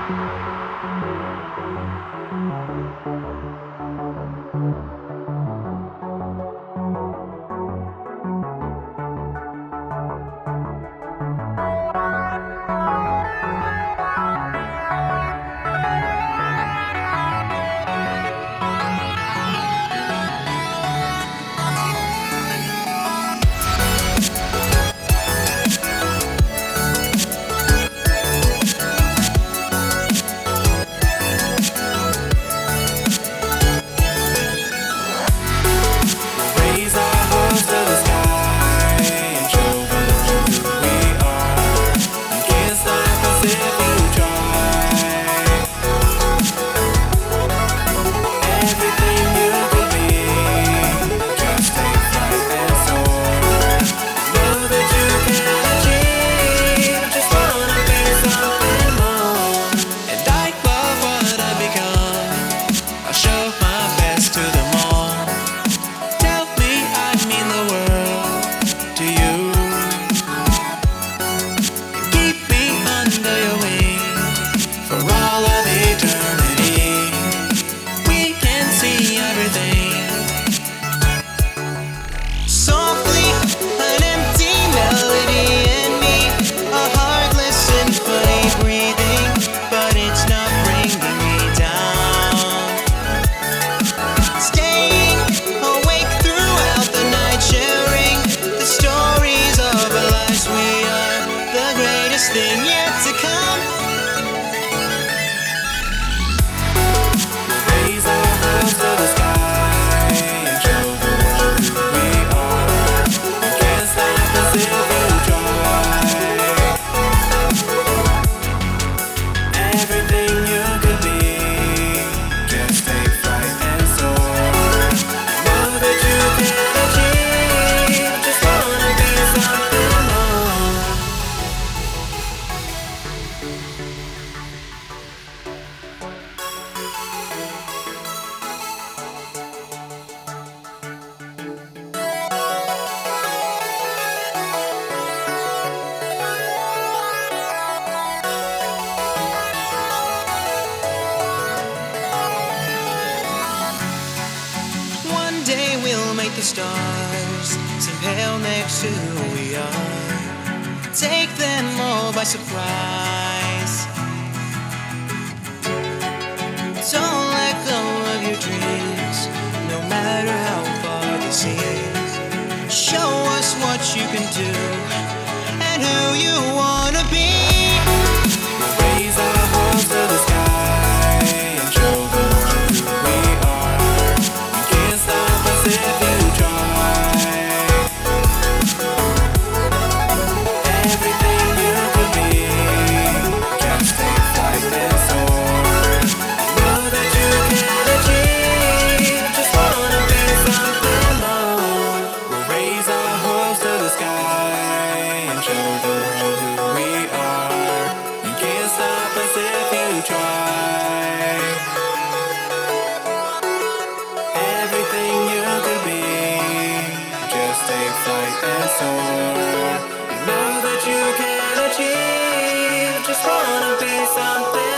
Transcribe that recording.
The stars seem pale next to who we are. Take them all by surprise. Don't let go of your dreams, no matter how far they seem. Show us what you can do and who you wanna be. Raise our hearts to the sky and show the world who we are. You can't stop us if you know that you can achieve. Just wanna be something